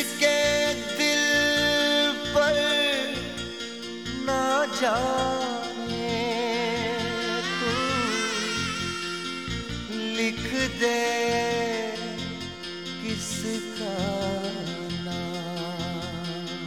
किसके दिल पर ना जाने तू लिख दे किसका नाम।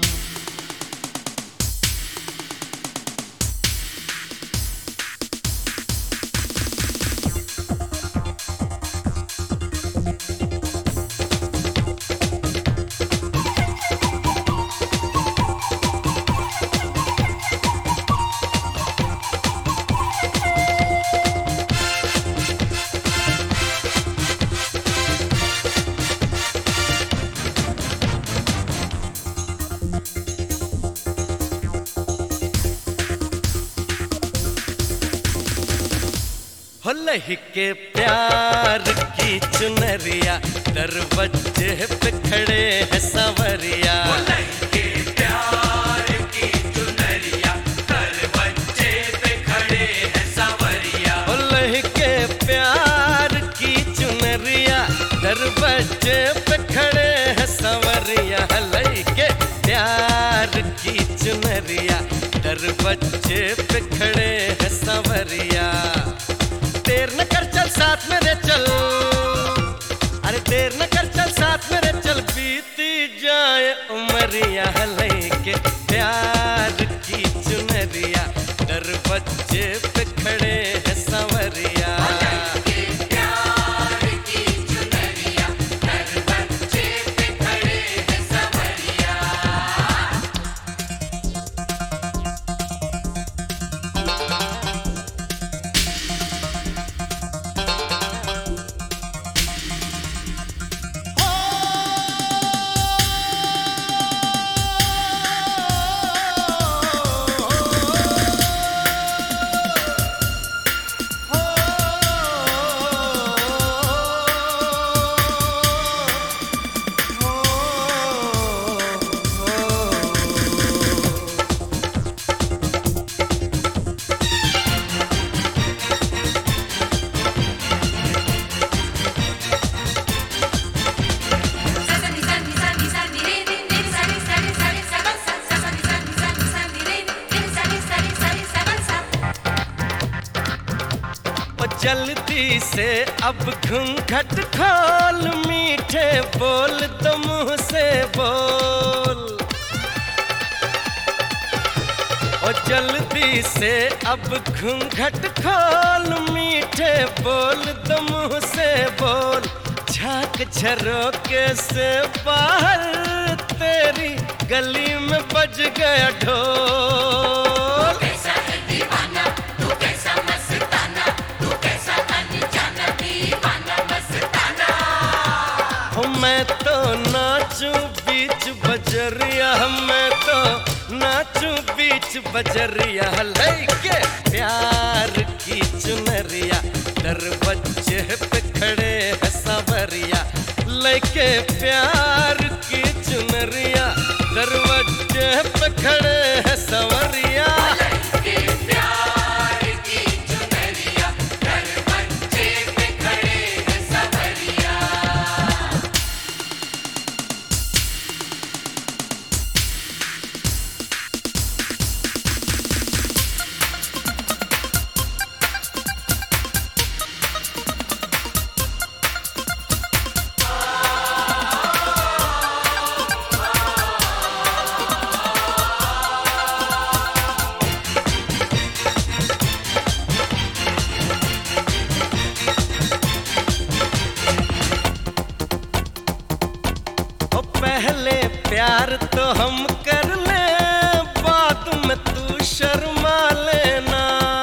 हो लहके प्यार की चुनरिया दरवाजे पे खड़े हैं सांवरिया। हो लहके प्यार की चुनरिया दरवाजे पे खड़े हैं सांवरिया। हो लहके प्यार की चुनरिया दरवाजे पे खड़े हैं सांवरिया। लहके प्यार की चुनरिया दरवाजे पे खड़े हैं सांवरिया। देर न कर चल साथ मेरे चल, अरे देर न कर चल साथ मेरे चल, बीती जाए उमरिया। लेके प्यार की चुनरिया दरवाजे पे खड़े हैं सांवरिया। प्यार की चुनरिया दरवाजे पे खड़े हैं सांवरिया। जल्दी से अब घूंघट खोल, मीठे बोल तो मुंह से बोल। ओ जल्दी से अब घूंघट खोल, मीठे बोल तो मुंह से बोल। झांक झरोके से बाहर तेरी गली में बज गया ढोल। कैसा है दीवाना तू, कैसा मस्ताना तू, कैसा अनजाना दीवाना मस्ताना। हो मैं तो नाचूं बीच बजरिया, मैं तो नाचूं बीच बजरिया। लेके प्यार की चुनरिया दरवाजे पे खड़े हैं सांवरिया। लेके प्यार की चुनरिया दरवाजे पे खड़े हैं सांवरिया। प्यार की चुनरिया दरवाजे पे खड़े हैं सांवरिया। पहले प्यार तो हम कर ले, बाद में तू शर्मा लेना।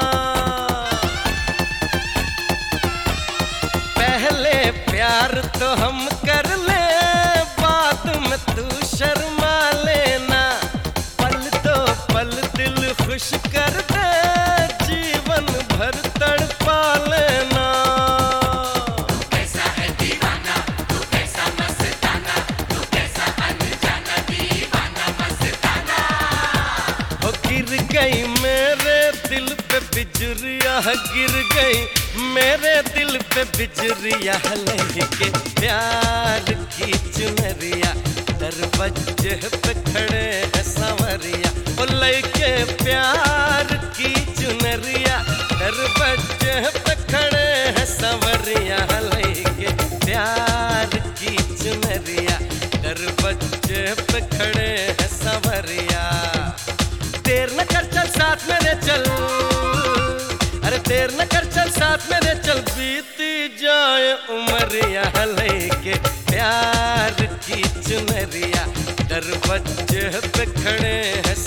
पहले प्यार तो हम कर ले, बाद में तू शर्मा लेना। पल तो पल दिल खुश कर दे, जीवन भर तड़पा लेना। कैसा है दीवाना तू, कैसा मस्ताना तू, कैसा अनजाना दीवाना मस्ताना। हो गिर गई मेरे दिल पे बिजुरिया, गिर गई मेरे दिल पे बिजुरिया। लेके प्यार की चुनरिया दरवाजे पे खड़े हैं सांवरिया ओ लइके प्यार की चुनरिया दरवाजे पे खड़े हैं सांवरिया लइके प्यार की चुनरिया दरवाजे पे खड़े हैं सांवरिया देर न कर चल साथ मेरे चल अरे देर न कर चल साथ मेरे चल बीती जाए उमरिया लइके प्यार की चुनरिया दरवाजे पे खड़े हैं